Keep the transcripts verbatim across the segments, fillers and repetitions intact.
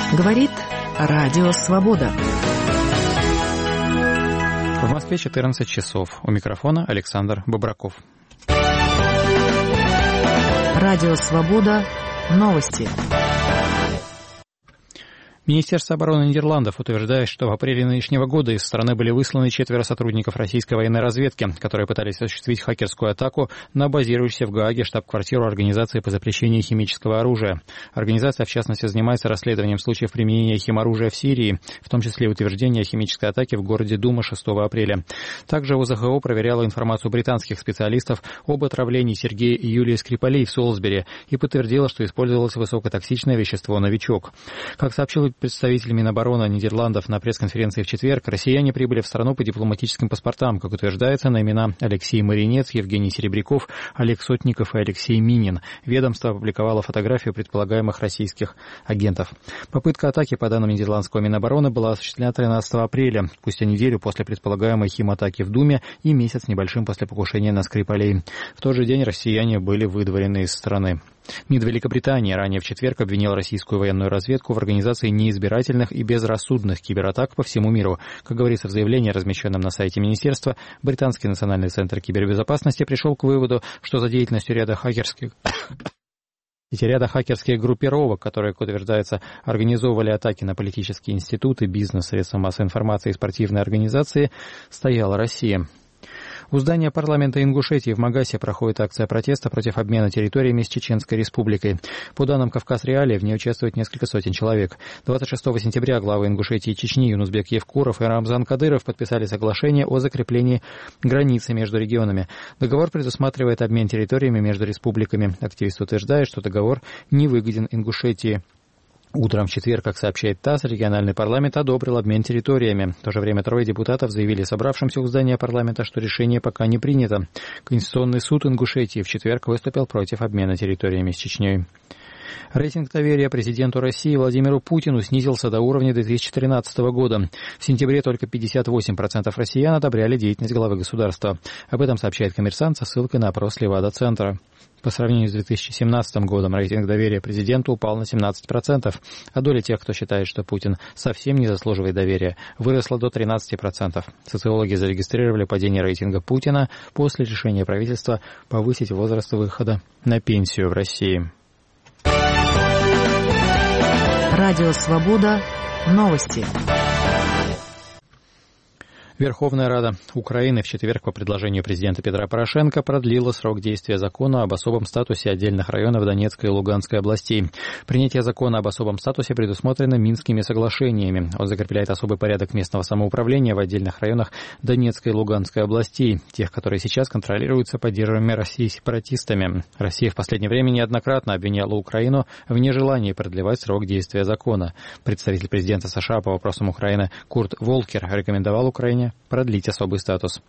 Говорит Радио Свобода. В Москве четырнадцать часов. У микрофона Александр Бобраков. Радио Свобода. Новости. Министерство обороны Нидерландов утверждает, что в апреле нынешнего года из страны были высланы четверо сотрудников российской военной разведки, которые пытались осуществить хакерскую атаку на базирующийся в Гааге штаб-квартиру Организации по запрещению химического оружия. Организация, в частности, занимается расследованием случаев применения химоружия в Сирии, в том числе утверждения химической атаки в городе Дума шестого апреля. Также ОЗХО проверяла информацию британских специалистов об отравлении Сергея и Юлии Скрипалей в Солсбери и подтвердила, что использовалось высокотоксичное вещество «Новичок». Как сообщил представитель Минобороны Нидерландов на пресс-конференции в четверг, россияне прибыли в страну по дипломатическим паспортам, как утверждается, на имена Алексей Маринец, Евгений Серебряков, Олег Сотников и Алексей Минин. Ведомство опубликовало фотографию предполагаемых российских агентов. Попытка атаки, по данным нидерландского Минобороны, была осуществлена тринадцатого апреля, спустя неделю после предполагаемой химатаки в Думе и месяц небольшим после покушения на Скрипалей. В тот же день россияне были выдворены из страны. МИД Великобритании ранее в четверг обвинил российскую военную разведку в организации неизбирательных и безрассудных кибератак по всему миру. Как говорится в заявлении, размещенном на сайте министерства, Британский национальный центр кибербезопасности пришел к выводу, что за деятельностью ряда хакерских... Эти ряда хакерских группировок, которые, как утверждается, организовывали атаки на политические институты, бизнес, средства массовой информации и спортивные организации, стояла Россия. У здания парламента Ингушетии в Магасе проходит акция протеста против обмена территориями с Чеченской республикой. По данным «Кавказ Реалии», в ней участвует несколько сотен человек. двадцать шестого сентября главы Ингушетии и Чечни Юнусбек Евкуров и Рамзан Кадыров подписали соглашение о закреплении границы между регионами. Договор предусматривает обмен территориями между республиками. Активисты утверждают, что договор не выгоден Ингушетии. Утром в четверг, как сообщает ТАСС, региональный парламент одобрил обмен территориями. В то же время трое депутатов заявили собравшимся у здания парламента, что решение пока не принято. Конституционный суд Ингушетии в четверг выступил против обмена территориями с Чечней. Рейтинг доверия президенту России Владимиру Путину снизился до уровня две тысячи тринадцатого года. В сентябре только пятьдесят восемь процентов россиян одобряли деятельность главы государства. Об этом сообщает «Коммерсант» со ссылкой на опрос Левада-центра. По сравнению с две тысячи семнадцатым годом рейтинг доверия президенту упал на семнадцать процентов, а доля тех, кто считает, что Путин совсем не заслуживает доверия, выросла до тринадцати процентов. Социологи зарегистрировали падение рейтинга Путина после решения правительства повысить возраст выхода на пенсию в России. Радио Свобода. Новости. Верховная Рада Украины в четверг по предложению президента Петра Порошенко продлила срок действия закона об особом статусе отдельных районов Донецкой и Луганской областей. Принятие закона об особом статусе предусмотрено Минскими соглашениями. Он закрепляет особый порядок местного самоуправления в отдельных районах Донецкой и Луганской областей, тех, которые сейчас контролируются поддерживаемыми Россией сепаратистами. Россия в последнее время неоднократно обвиняла Украину в нежелании продлевать срок действия закона. Представитель президента США по вопросам Украины Курт Волкер рекомендовал Украине продлить особый статус.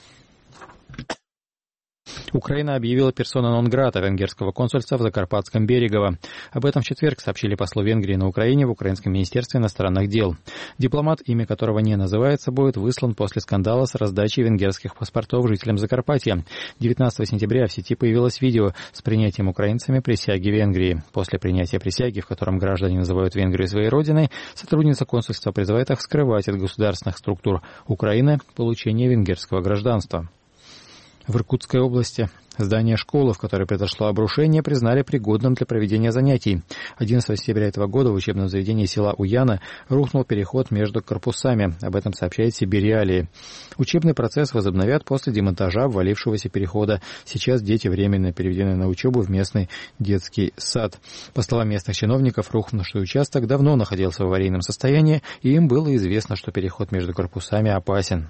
Украина объявила персона нон-грата венгерского консульства в Закарпатском Берегово. Об этом в четверг сообщили послу Венгрии на Украине в Украинском министерстве иностранных дел. Дипломат, имя которого не называется, будет выслан после скандала с раздачей венгерских паспортов жителям Закарпатья. девятнадцатого сентября в сети появилось видео с принятием украинцами присяги Венгрии. После принятия присяги, в котором граждане называют Венгрию своей родиной, сотрудница консульства призывает их скрывать от государственных структур Украины получение венгерского гражданства. В Иркутской области здание школы, в которой произошло обрушение, признали пригодным для проведения занятий. одиннадцатого сентября этого года в учебном заведении села Уяна рухнул переход между корпусами. Об этом сообщает Сибириалии. Учебный процесс возобновят после демонтажа обвалившегося перехода. Сейчас дети временно переведены на учебу в местный детский сад. По словам местных чиновников, рухнувший участок давно находился в аварийном состоянии, и им было известно, что переход между корпусами опасен.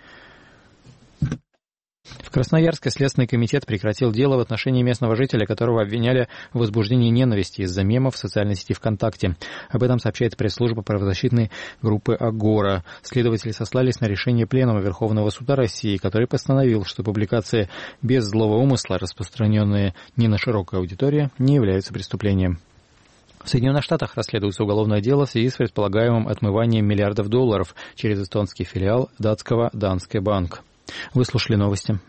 В Красноярске Следственный комитет прекратил дело в отношении местного жителя, которого обвиняли в возбуждении ненависти из-за мемов в социальной сети ВКонтакте. Об этом сообщает пресс-служба правозащитной группы «Агора». Следователи сослались на решение Пленума Верховного суда России, который постановил, что публикации без злого умысла, распространенные не на широкую аудиторию, не являются преступлением. В Соединенных Штатах расследуется уголовное дело в связи с предполагаемым отмыванием миллиардов долларов через эстонский филиал датского Danske Bank. Вы слушали новости.